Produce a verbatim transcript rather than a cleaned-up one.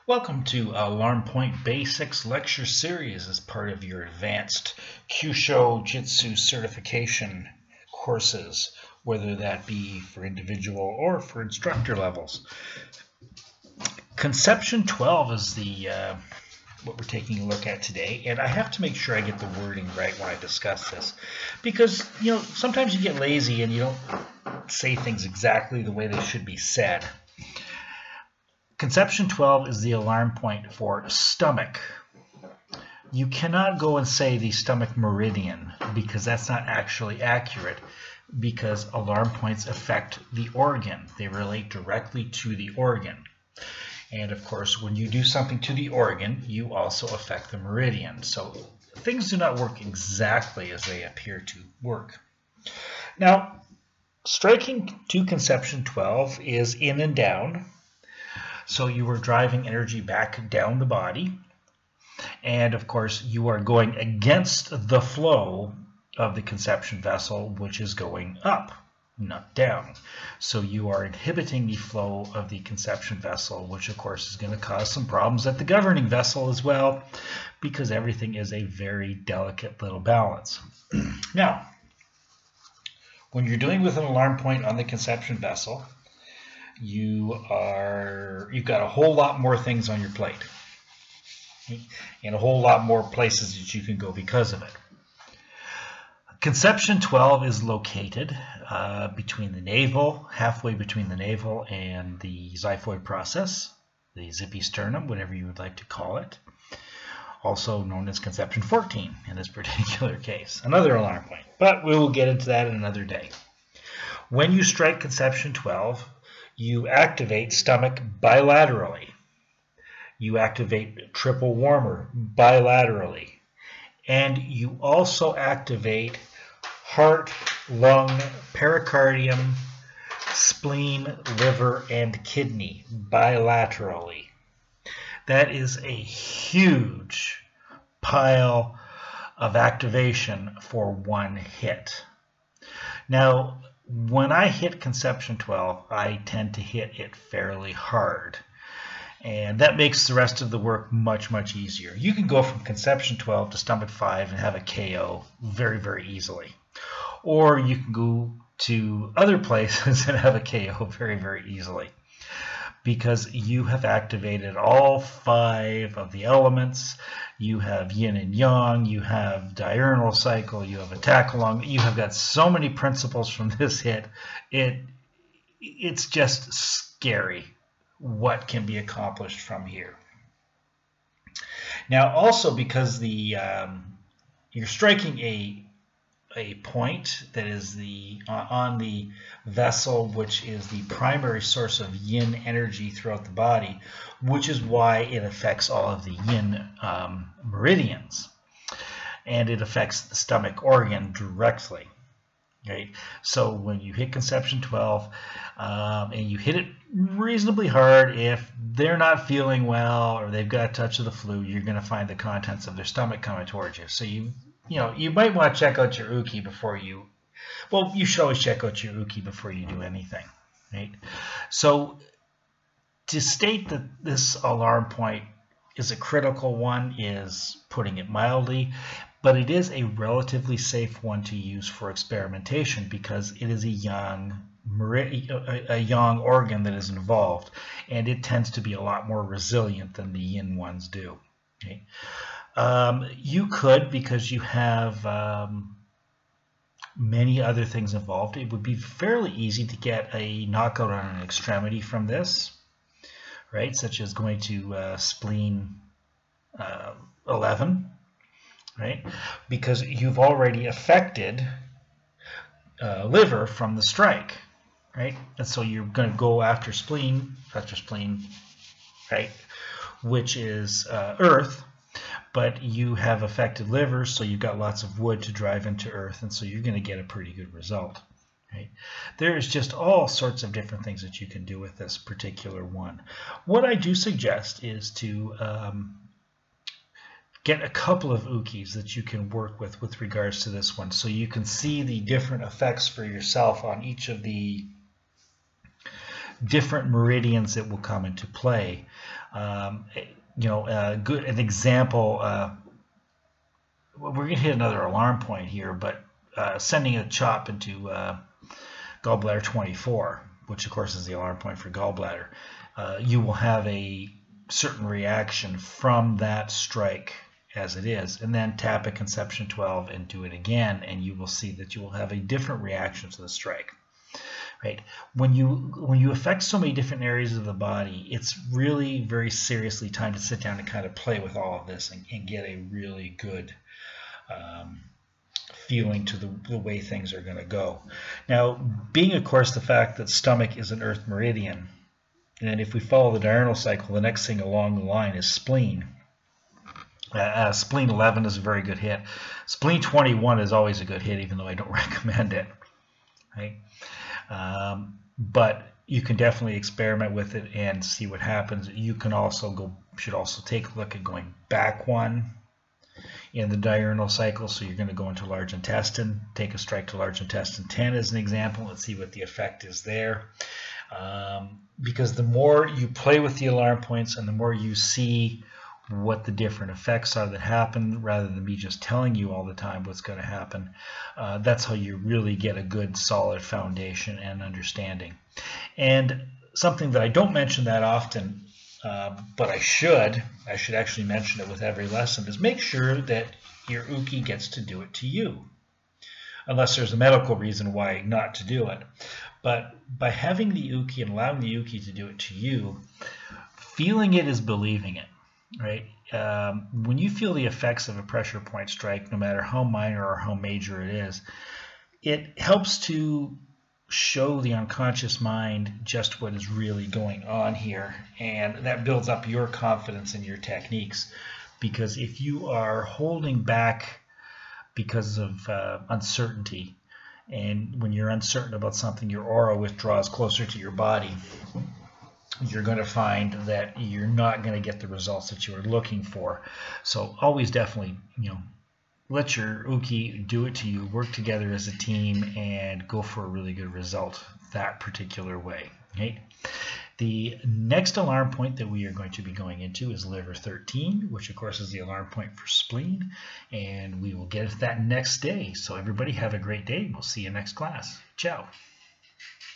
Welcome to Alarm Point Basics lecture series as part of your advanced Kyusho Jitsu certification courses, whether that be for individual or for instructor levels. Conception twelve is the uh, what we're taking a look at today, and I have to make sure I get the wording right when I discuss this, because you know sometimes you get lazy and you don't say things exactly the way they should be said. Conception twelve is the alarm point for stomach. You cannot go and say the stomach meridian because that's not actually accurate, because alarm points affect the organ. They relate directly to the organ. And of course, when you do something to the organ, you also affect the meridian. So things do not work exactly as they appear to work. Now, striking to conception twelve is in and down. So you are driving energy back down the body. And of course, you are going against the flow of the conception vessel, which is going up, not down. So you are inhibiting the flow of the conception vessel, which of course is going to cause some problems at the governing vessel as well, because everything is a very delicate little balance. Now, when you're dealing with an alarm point on the conception vessel, you are, you've got a whole lot more things on your plate and a whole lot more places that you can go because of it. Conception twelve is located uh, between the navel, halfway between the navel and the xiphoid process, the zipisternum, whatever you would like to call it, also known as conception fourteen in this particular case, another alarm point, but we will get into that in another day. When you strike conception twelve, you activate stomach bilaterally. You activate triple warmer bilaterally. And you also activate heart, lung, pericardium, spleen, liver, and kidney bilaterally. That is a huge pile of activation for one hit. Now, when I hit conception twelve, I tend to hit it fairly hard. And that makes the rest of the work much, much easier. You can go from conception twelve to stomach five and have a K O very, very easily. Or you can go to other places and have a K O very, very easily, because you have activated all five of the elements. You have yin and yang, you have diurnal cycle, you have attack along. You have got so many principles from this hit. It, it's just scary what can be accomplished from here. Now, also because the um, you're striking a a point that is the uh, on the vessel, which is the primary source of yin energy throughout the body, which is why it affects all of the yin um, meridians, and it affects the stomach organ directly. Right? So when you hit conception twelve um, and you hit it reasonably hard, if they're not feeling well or they've got a touch of the flu, you're going to find the contents of their stomach coming towards you. So you you know you might want to check out your uke before you. Well, you should always check out your uke before you do anything, right? So to state that this alarm point is a critical one is putting it mildly. But it is a relatively safe one to use for experimentation because it is a yang, a yang organ that is involved, and it tends to be a lot more resilient than the yin ones do. Okay? Um, you could, because you have um, many other things involved, it would be fairly easy to get a knockout on an extremity from this, right? Such as going to uh, spleen uh, eleven. Right? Because you've already affected uh, liver from the strike, right? And so you're going to go after spleen, after spleen, right? Which is uh, earth, but you have affected liver, so you've got lots of wood to drive into earth, and so you're going to get a pretty good result. Right? There is just all sorts of different things that you can do with this particular one. What I do suggest is to um, get a couple of ukes that you can work with with regards to this one, so you can see the different effects for yourself on each of the different meridians that will come into play. Um, you know, uh, good an example. Uh, we're going to hit another alarm point here, but uh, sending a chop into uh, gallbladder twenty-four, which of course is the alarm point for gallbladder, uh, you will have a certain reaction from that strike as it is, and then tap at conception twelve and do it again, and you will see that you will have a different reaction to the strike. Right? When you when you affect so many different areas of the body, it's really very seriously time to sit down and kind of play with all of this and, and get a really good um, feeling to the, the way things are going to go. Now, being of course the fact that stomach is an earth meridian, and if we follow the diurnal cycle, the next thing along the line is spleen. Uh, uh, spleen eleven is a very good hit. Spleen twenty-one is always a good hit, even though I don't recommend it. Right? Um, but you can definitely experiment with it and see what happens. You can also go, should also take a look at going back one in the diurnal cycle. So you're going to go into large intestine, take a strike to large intestine ten as an example. Let's see what the effect is there. Um, because the more you play with the alarm points and the more you see what the different effects are that happen, rather than me just telling you all the time what's going to happen, uh, that's how you really get a good solid foundation and understanding. And something that I don't mention that often, uh, but I should, I should actually mention it with every lesson, is make sure that your uke gets to do it to you, unless there's a medical reason why not to do it. But by having the uke and allowing the uke to do it to you, feeling it is believing it. Right? Um, when you feel the effects of a pressure point strike, no matter how minor or how major it is, it helps to show the unconscious mind just what is really going on here, and that builds up your confidence in your techniques. Because if you are holding back because of uh, uncertainty, and when you're uncertain about something, your aura withdraws closer to your body, you're going to find that you're not going to get the results that you are looking for. So always definitely, you know, let your uke do it to you, work together as a team, and go for a really good result that particular way. Okay? The next alarm point that we are going to be going into is liver thirteen, which of course is the alarm point for spleen, and we will get into that next day. So everybody have a great day. We'll see you next class. Ciao.